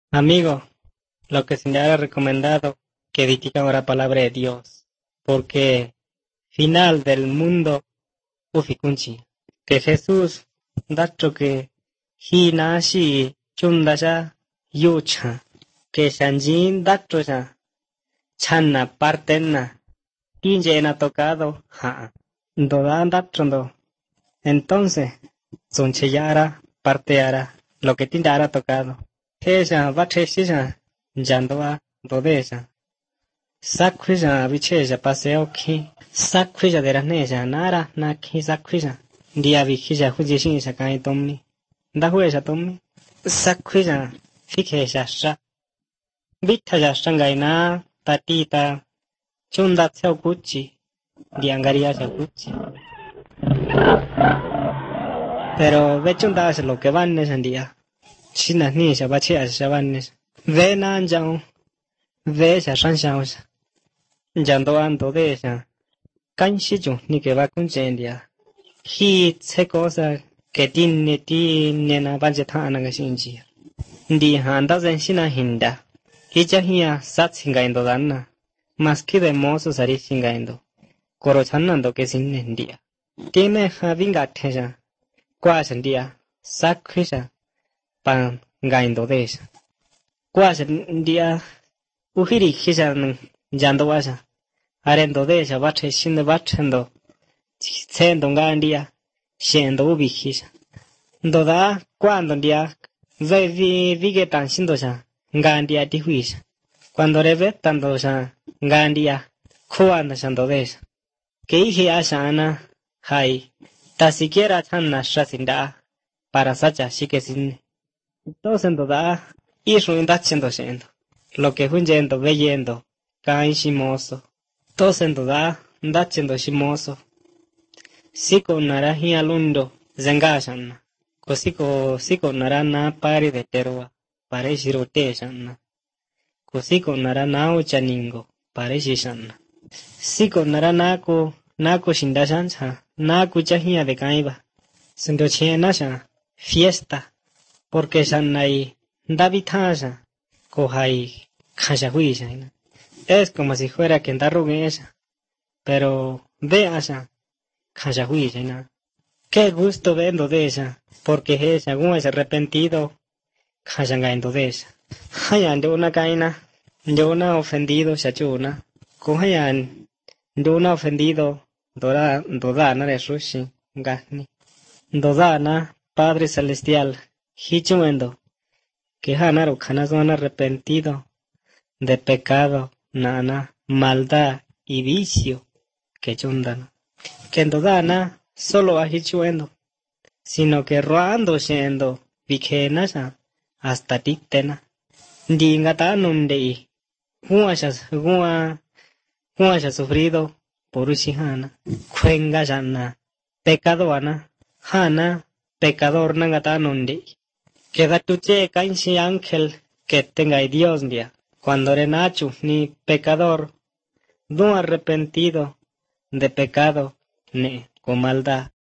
Amigo, lo que se le ha recomendado que diga ahora palabra de Dios, porque final del mundo ufikunchi, que Jesús dacho que hinashi chundasha yucha, que shanjin dacho ya channa partenna, na tocado ha, dodan dachondo, entonces soncheyara parteara lo que tindara tocado. Ella va chesija jandoa dodesa. Sakwija vicheja paseo ki. Sakwija de rasneja nara na ki sakwija. Dia vikija hujishinja kai tommi. Da hueja tommi. Sakwija fikeja sha. Vitaja shangai na tatita. Chunda tseo kuchi. Diangaria ya kuchi. Pero ve chunda es lo que van en día. China ni se va a se van. Ve nan jao. Ve se shan shao. Yando ando de ella. Kanshiju ni que va con jendia. Hi se cosa que tiene na vajetana ga shinji. Ndi handa zen shina hinda. Hicha hiya sat singaindo danna. Más que de mozo sari singaindo. Koro chanando que sin ndia. Tiene javinga teja. Kwa shandia. Sakhisha. Pan gaindo de ella. Kwa shandia. Uhiri hisha yando wasa. Arendo de ella bache shinde bachendo. Sendo ngandia. Shendo ubikisha. Ndoda cuando ndia. Vegetan shindo ya. Ngandia dihuisha. Cuando revetando ya. Ngandia. Kuanda shando de ella. Que hije ashana. Hai. Ta siquiera channa shasinda. Para sacha shikesin. Entonces ndoda. Ishu indachendo shendo. Lo que huyendo veyendo. Kain shimoso. Tosendo da, ndachendo shimoso. Siko nara hialundo, zengashanna. Siko nara na pari de terwa, pare shirote shanna. Siko nara na uchaningo, pare shishanna. Siko nara nako shindashancha, nako chahia de kaiba. Sendo chena sha, fiesta. Porque shanai, ndavitasha, kohai, kashahuisha. Es como si fuera que andarrugue esa. Pero ve allá. Callahui, ¿no? Qué gusto vendo de ella. Porque ella, como es arrepentido. Callangaindo de ella. Hayan de una caina. De una ofendido, chachuna. Cohayan. De una ofendido. Dodana de sushi. Gani. Dodana, Padre Celestial. Hichuendo. Que hanaro canazón arrepentido. De pecado. Nana, maldad y vicio que chundan. Que en dodana solo ahichuendo, sino que roando siendo vikenasa hasta titena. Dingata nundei, huashas sufrido por usihana, cuenga yana, pecado ana, hana, pecador nangata nundei. Queda tuche kainsi ángel que tenga Dios dia. Cuando renacho ni pecador, no arrepentido de pecado, ni con maldad.